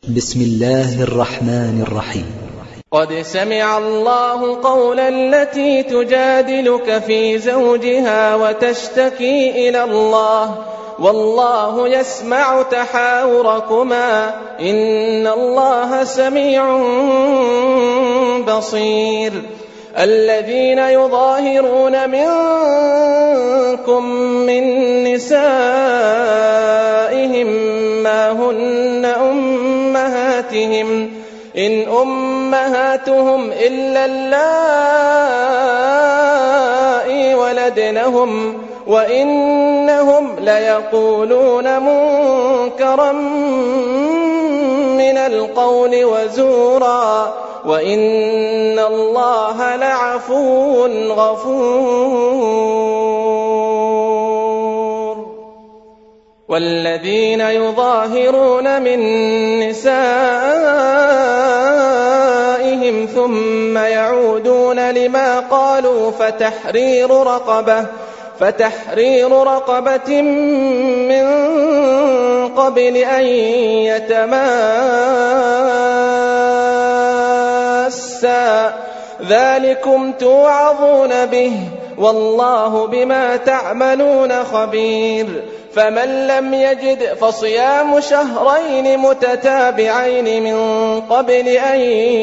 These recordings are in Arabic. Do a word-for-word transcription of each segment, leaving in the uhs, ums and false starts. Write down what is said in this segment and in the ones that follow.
بسم الله الرحمن الرحيم. قد سمع الله قول التي تجادلك في زوجها وتشتكي إلى الله والله يسمع تحاوركما إن الله سميع بصير. الذين يظاهرون منكم من نسائهم ما هن أمهاتهم إن أمهاتهم إلا اللائي ولدنهم وإنهم ليقولون منكرا من القول وزورا وإن الله لعفو غفور. والذين يظاهرون من نسائهم ثم يعودون لما قالوا فتحرير رقبة فتحرير رقبة من قبل أن يتماسا ذلكم توعظون به والله بما تعملون خبير. فمن لم يجد فصيام شهرين متتابعين من قبل أن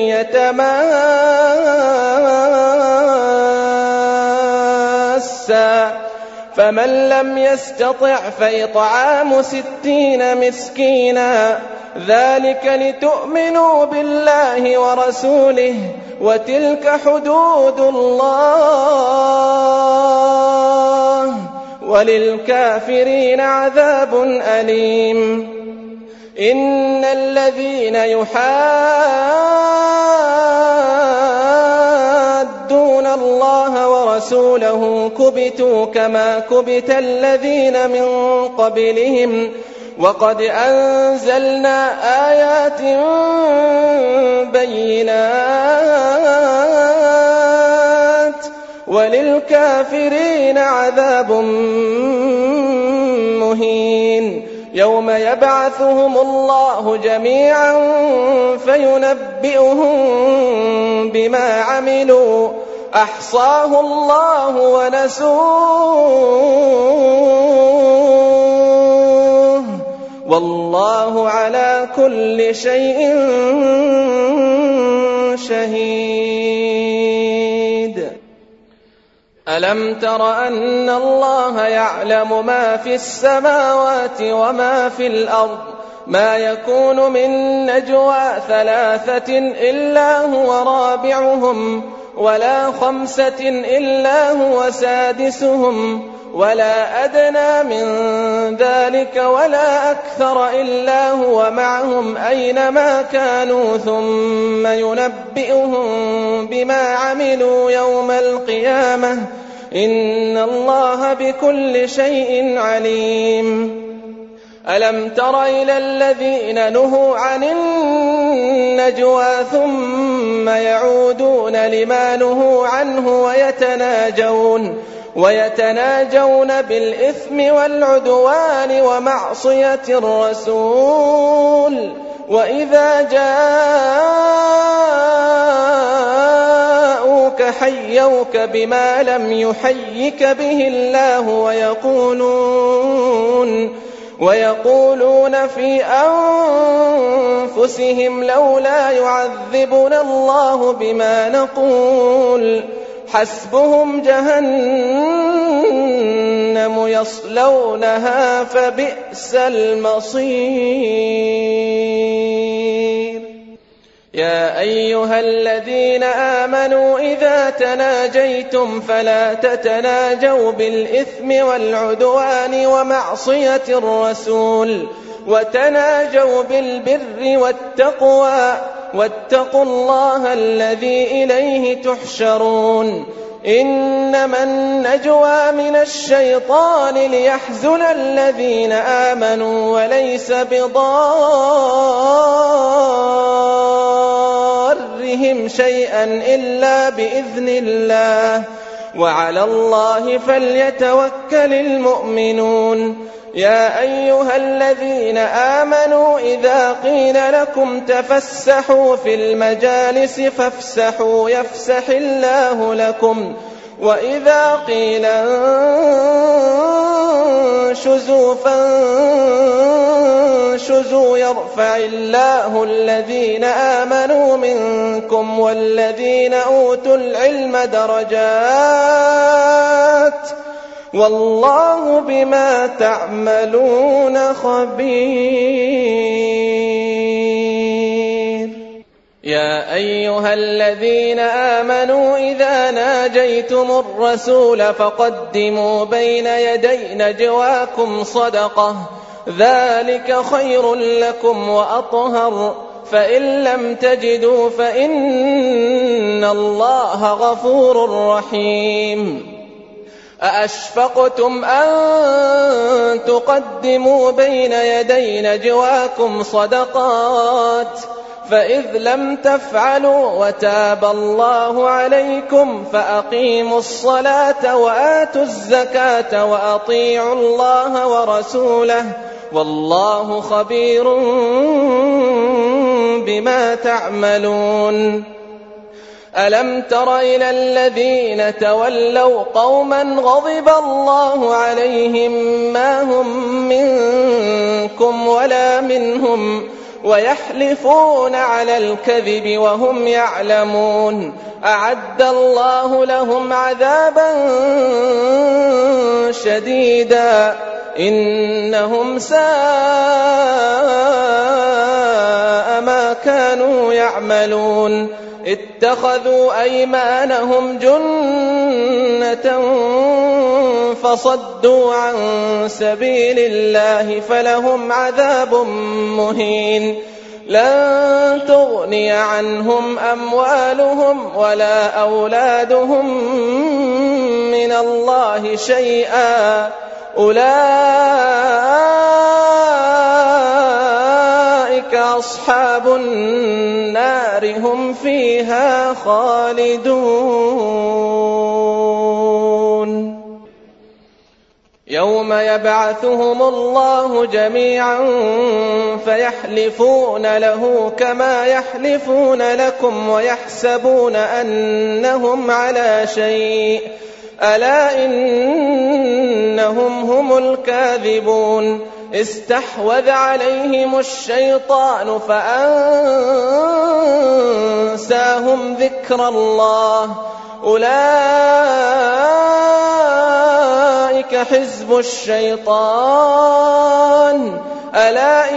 يتماسا فمن لم يستطع فإطعام ستين مسكينا ذلك لتؤمنوا بالله ورسوله وتلك حدود الله وللكافرين عذاب أليم. إن الذين يحادون الله ورسوله كبتوا كما كبت الذين من قبلهم وقد أنزلنا آيات بينات وللكافرين عذاب مهين. يوم يبعثهم الله جميعا فينبئهم بما عملوا أحصاه الله ونسوه والله على كل شيء شهيد. ألم تر أن الله يعلم ما في السماوات وما في الأرض ما يكون من نجوى ثلاثة إلا هو رابعهم ولا خمسة إلا هو سادسهم ولا أدنى من ذلك ولا أكثر إلا هو معهم أينما كانوا ثم ينبئهم بما عملوا يوم القيامة إن الله بكل شيء عليم. ألم تر إلى الذين نهوا عن النجوى ثم يعودون لما نهوا عنه ويتناجون ويتناجون بالإثم والعدوان ومعصية الرسول وإذا جاءوك حيوك بما لم يحيك به الله ويقولون ويقولون في أنفسهم لولا يعذبنا الله بما نقول حسبهم جهنم يصلونها فبئس المصير. يا أيها الذين آمنوا إذا تناجيتم فلا تتناجوا بالإثم والعدوان ومعصية الرسول وتناجوا بالبر والتقوى واتقوا الله الذي إليه تحشرون. إنما النجوى من الشيطان ليحزن الذين آمنوا وليس بضارهم شيئا إلا بإذن الله وعلى الله فليتوكل المؤمنون يا أيها الذين آمنوا إذا قيل لكم تفسحوا في المجالس فافسحوا يفسح الله لكم وإذا قيل انشزوا فانشزوا يرفع الله الذين آمنوا منكم والذين أوتوا العلم درجات والله بما تعملون خبير يا أيها الذين آمنوا إذا ناجيتم الرسول فقدموا بين يدي نجواكم صدقة ذلك خير لكم وأطهر فإن لم تجدوا فإن الله غفور رحيم أأشفقتم أن تقدموا بين يدي نجواكم صدقات فإذ لم تفعلوا وتاب الله عليكم فأقيموا الصلاة وآتوا الزكاة وأطيعوا الله ورسوله والله خبير بما تعملون ألم تر إلى الذين تولوا قوما غضب الله عليهم ما هم منكم ولا منهم ويحلفون على الكذب وهم يعلمون أعد الله لهم عذابا شديدا إنهم ساء ما كانوا يعملون اتخذوا أيمانهم جنة فصدوا عن سبيل الله فلهم عذاب مهين لن تغني عنهم أموالهم ولا أولادهم من الله شيئا أولئك أصحاب النار هم فيها خالدون يوم يبعثهم الله جميعا فيحلفون له كما يحلفون لكم ويحسبون أنهم على شيء ألا إنهم هم الكاذبون استحوذ عليهم الشيطان فأنساهم ذكر الله أولئك حزب الشيطان ألا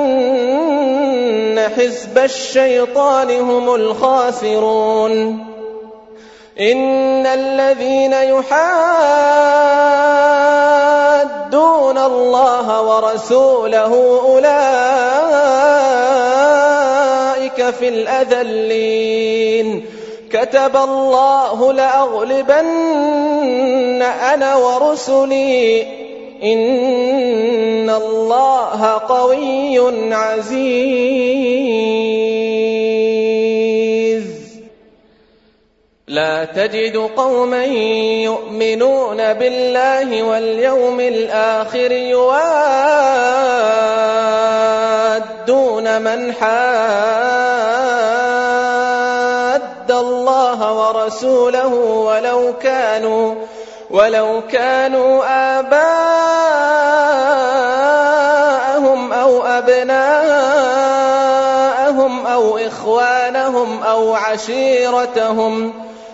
إن حزب الشيطان هم الخاسرون إن الذين يحادون الله ورسوله أولئك في الأذلين كتب الله لأغلبن أنا ورسلي إن الله قوي عزيز لا تجد قوما يؤمنون بالله واليوم الآخر يوادون من حاد الله ورسوله ولو كانوا ولو كانوا آباءهم أو أبناءهم أو إخوانهم أو عشيرتهم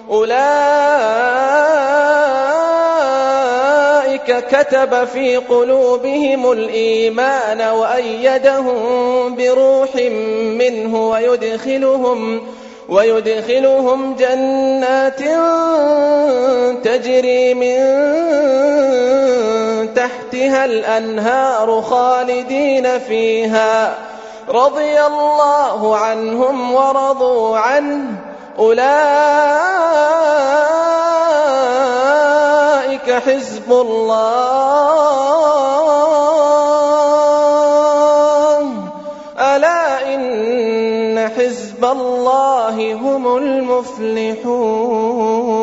أولئك كتب في قلوبهم الإيمان وأيدهم بروح منه ويدخلهم ويدخلهم جنات تجري من تحتها الأنهار خالدين فيها رضي الله عنهم ورضوا عنه أولئك حزب الله ألا إن حزب الله هم المفلحون.